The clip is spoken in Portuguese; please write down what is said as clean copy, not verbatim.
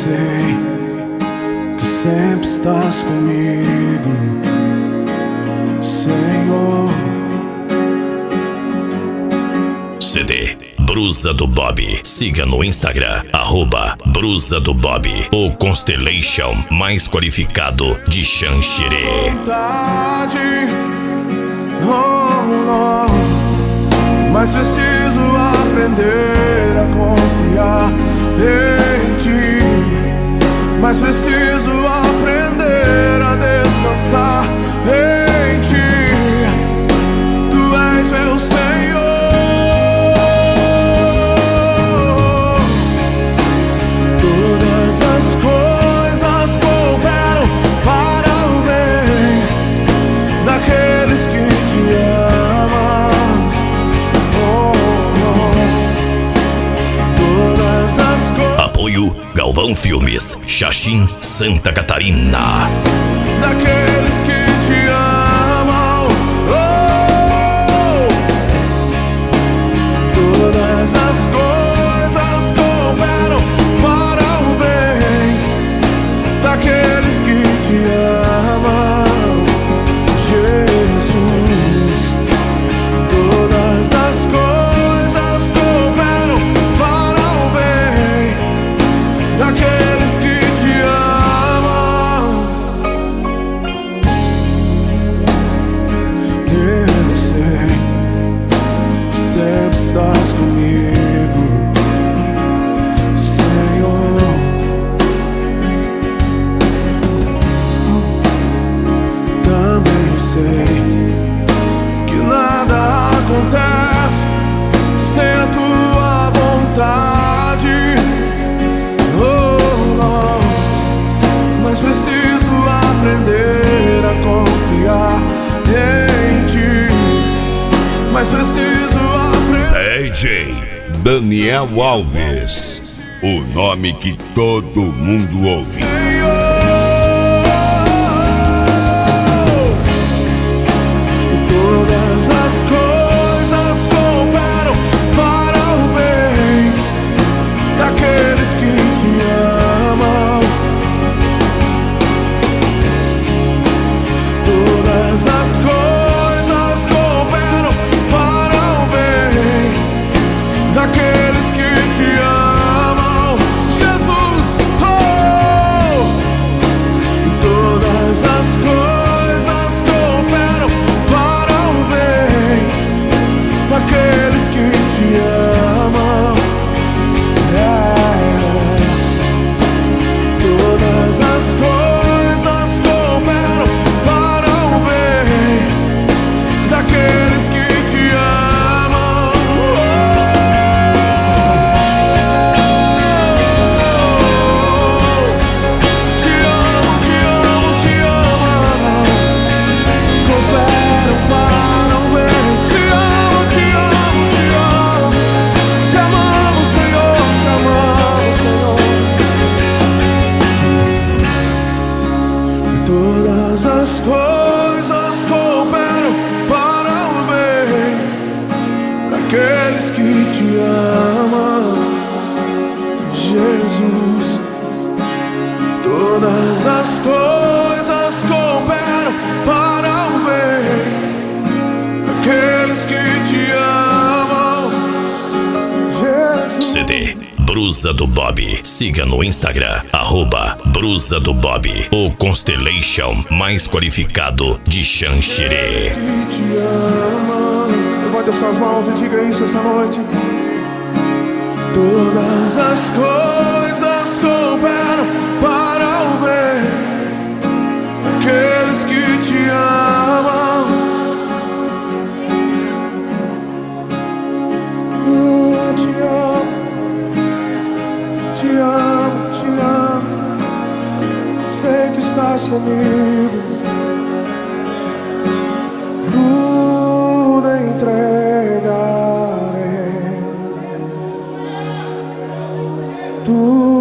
sei que sempre estás comigo, Senhor. CD Brusa do Bob. Siga no Instagram, @Brusa do Bob, o Constellation mais qualificado de Xanxerê. Mas preciso aprender a confiar em ti. Mas preciso aprender a descansar em ti. Tu és meu Senhor. Todas as coisas cooperam para o bem daqueles que te amam. Apoio Galvão Filmes, Xaxim, Santa Catarina. Daqueles que te amam, todas as coisas cooperam para o bem daqueles que te amam, Jesus. Todas as coisas cooperam para o bem daqueles que te amam. Eu sei que sempre estás comigo, Senhor. Também sei que nada acontece sem a tua vontade. Mas preciso aprender a confiar em ti. Mas preciso aprender. DJ Daniel Alves, o nome que todo mundo ouve. Todas as coisas cooperam para o bem daqueles que te amam. Todas as coisas cooperam para o bem daqueles que te amam, Jesus. E todas as coisas cooperam para o bem daqueles que te amam. Todas as coisas cooperam para o bem daqueles que te amam. Te amo, te amo, te amo. Cooperam para o bem. Te amo, te amo, te amo. Te amamos, Senhor, te amamos, Senhor. Todas as coisas cooperam para o bem daqueles que te amam, Jesus. Todas as coisas cooperam para o bem daqueles que te amam, Jesus. CD Brusa do Bob. Siga no Instagram, @Brusa do Bob, o Constellation mais qualificado de Xanxerê. Que te ama. Levante as suas mãos e diga isso essa noite. Todas as coisas cooperam para o bem daqueles que te amam. Te amo, te amo, te amo. Sei que estás comigo. Tudo entregarei.